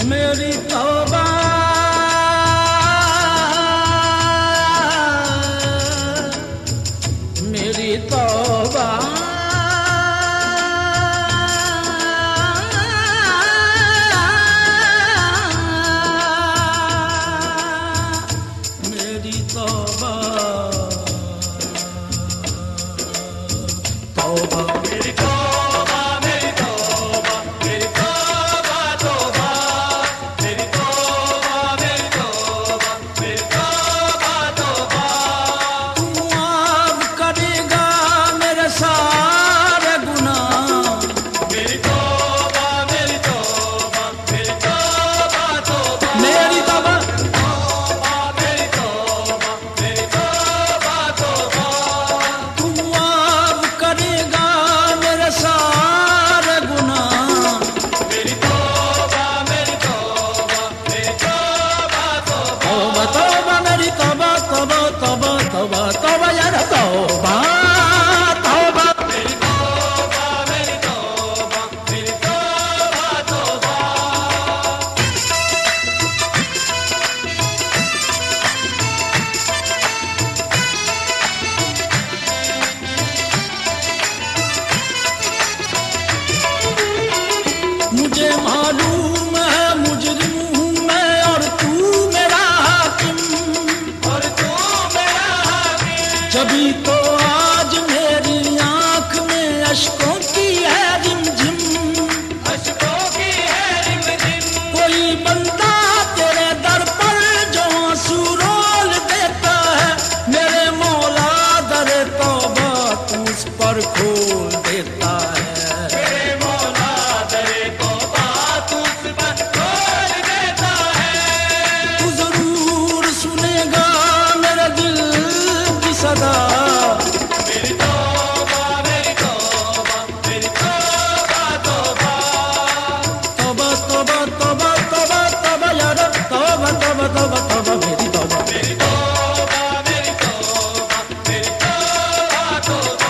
मेरी तौबा मेरी तौबा मेरी तौबा तौबा मेरी तौबा मेरी तौबा मेरी तौबा तौबा मेरी तौबा मेरी तौबा मेरी तौबा तौबा तू माफ करेगा मेरे सारे गुनाह मेरी तौबा मेरी तौबा मेरी तौबा तौबा मेरी तौबा मेरी तौबा मेरी तौबा तौबा तू माफ करेगा मेरे सारे गुनाह मेरी तौबा मेरी तौबा मेरी तौबा तौबा तौबा मेरी तौबा तौबा तौबा तौबा तौबा यार तौबा तौबा मेरी तौबा मेरी तौबा मेरी तौबा तौबा मुझे मालूम है मुजरिम हूँ मैं और तू मेरा हाकिम और तू मेरा हाकिम जभी तो आज मेरी आंख में अश्कों की है रिमझिम अश्कों की है रिमझिम कोई बंदा तेरे दर पर जो आंसू रोल देता है मेरे मौला दरे तौबा तू उस पर खोल देता है मेरे मौला दरे तौबा तू उस पर खोल देता है तू जरूर सुनेगा मेरे दिल की सदा मेरी तौबा मेरी तौबा मेरी तौबा तौबा तौबा तौबा तौबा तौबा तौबा यार तौबा तौबा तौबा तौबा मेरी तौबा मेरी तौबा मेरी तौबा मेरी तौबा तौबा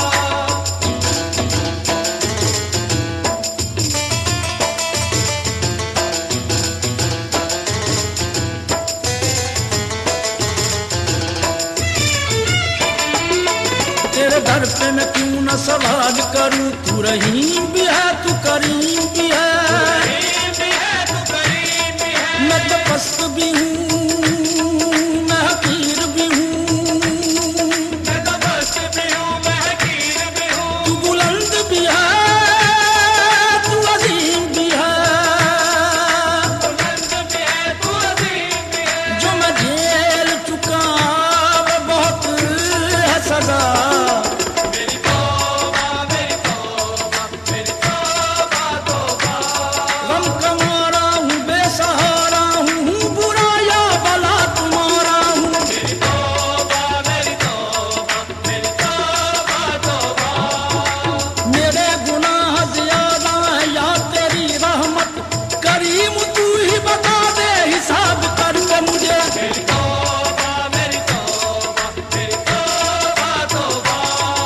तेरे दर पे मैं क्यों न सवाल करूं तू रहीम भी है तू करीम भी है मैं तो पस्त भी हूँ मैं हकीर भी हूँ तू बुलंद भी है तू अजीम भी है जो मैं झेल चुका वो बहुत है सजा मेरी तौबा मेरी तौबा मेरी तौबा तौबा गम का मारा हूँ बेसहारा हूँ बुरा या भला तुम्हारा हूँ मेरी तौबा मेरी तौबा मेरी तौबा तौबा मेरे गुनाह ज्यादा है या तेरी रहमत करीम तू ही बता दे हिसाब करके मुझे मेरी तौबा मेरी तौबा मेरी तौबा तौबा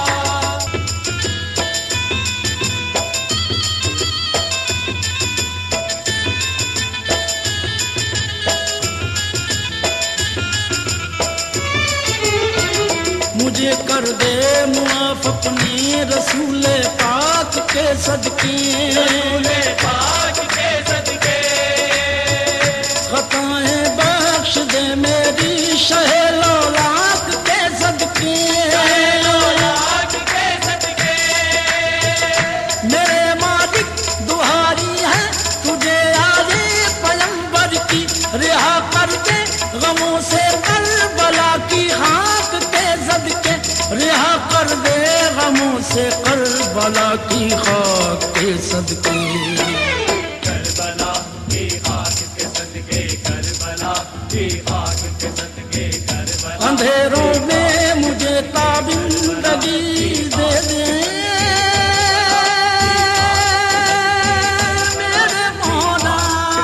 मुझे कर दे मुआफ अपने रसूल पाक के सदके खताएं बख्श दे मेरी शहे लौलाक के सदके मेरे मालिक दुहारी है तुझे आजे पैगंबर की रिहा कर दे गमों से करबला की खाक के सदके रिहा कर दे गमों से करबला की खाक के सदके करबला की खाक के सदके करबला की खाक के सदके करबला अंधेरों में मुझे ताबिंदगी दे दे मेरे मौला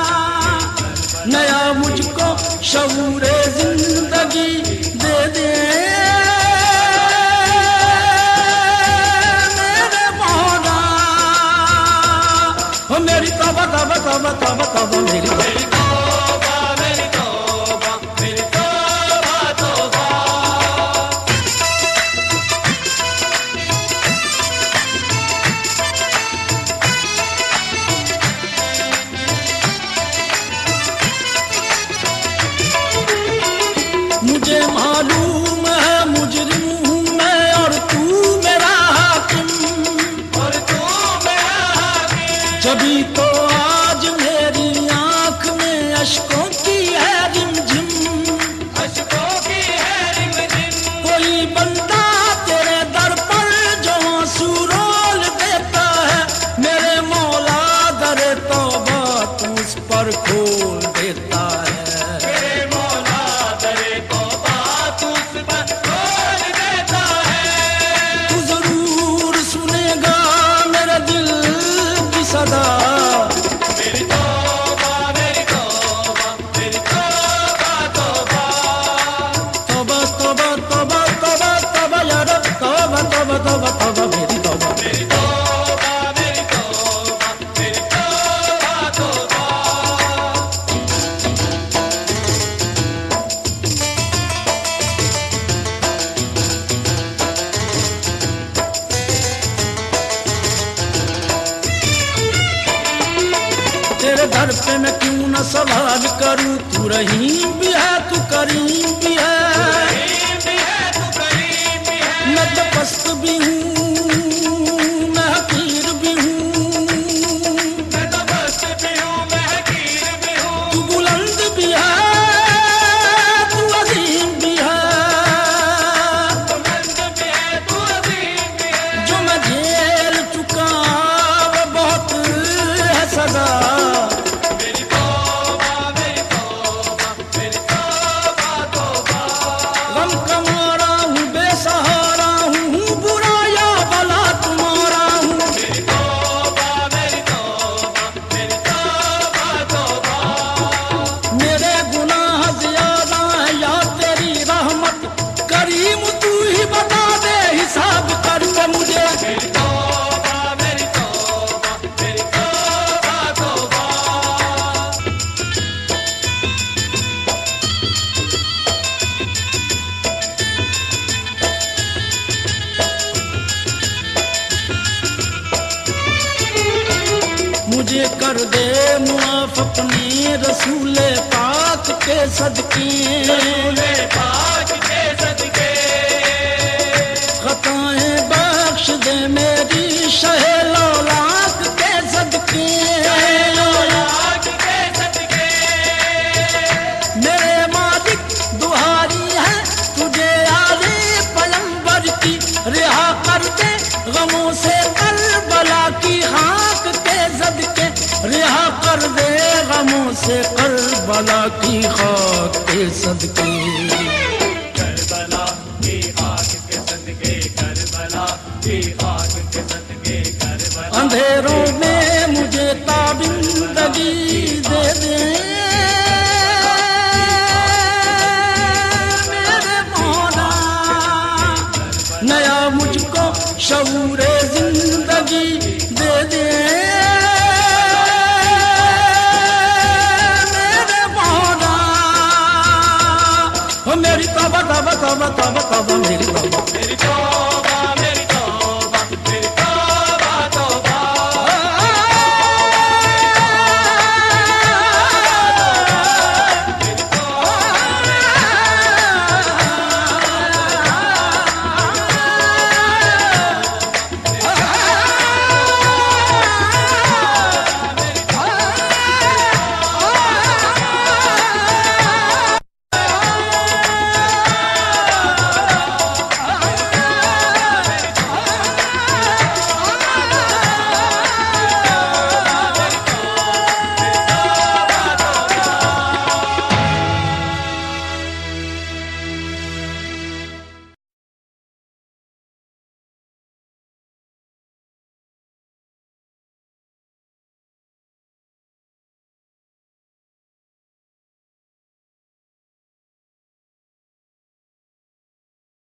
नया मुझको शऊरे जिंदगी दे दे मेरे मौला हो मेरी तौबा तौबा तौबा तौबा तौबा मेरी तौबा मेरी तौबा मेरी तौबा तौबा। मुझे मालूम है मुजरिम हूँ मैं और तू मेरा हाकिम, और तू मेरा हाकिम। जभी तो आज मेरी आंख में अश्कों की है रिमझिम, अश्कों की है रिमझिम। कोई बंदा तेरे दर पर जो आंसू रोल देता है, मेरे मौला दरे तौबा तू उस पर खोल देता है। मेरे मौला दरे तौबा तू उस पर खोल देता है। तू जरूर सुनेगा मेरे दिल की सदा, मेरी तौबा मेरी तौबा मेरी तौबा तौबा। तौबा तौबा तौबा तौबा तौबा या रब तौबा तौबा तौबा तौबा मेरी तौबा। मेरी तौबा मेरी तौबा मेरी तौबा तौबा। तेरे दर पे मैं क्यों न सवाल करूं, तू रहीम भी है तू करीम भी है। करीम भी है तू करीम भी है। मैं तो पस्त भी हूँ मैं हकीर भी हूँ, मैं तो बस्त भी हूँ मैं हकीर भी हूँ। तू बुलंद भी है तू अजीम भी है। तू बुलंद भी है तू अजीम भी है। जो मैं झेल चुका वो बहुत है सजा, मेरी तौबा मेरी तौबा मेरी तौबा तौबा। गम कमारा हूँ बेसहारा हूँ बुरा या भला तुम्हारा हूँ। मेरी तौबा मेरी तौबा मेरी तौबा तौबा। मेरे गुनाह ज्यादा है या तेरी रहमत, करीम तू ही बता दे हिसाब करके मुझे। मेरी तौबा मेरी तौबा मेरी तौबा तौबा। मुझे कर दे मुआफ अपने रसूले पाक के सदके, रसूले पाक के सदके। खताएं बख्श दे मेरी शहे लौलाक के सदके। लौलाक के सदके। मेरे मालिक दुहारी है तुझे आले पैगंबर की, रिहा कर दे गमों से करबला की खाक के सदके, रिहा कर दे गमों से करबला की खाक के सदके। करबला की आग के सदके करबला की आग के सदके करबला। अंधेरों में मुझे ताबिंदगी दे दे मेरे मौला, नया मुझको शऊरे जिंदगी दे दे मेरे मौला। हो मेरी तौबा तौबा तौबा तौबा तौबा मेरी तौबा।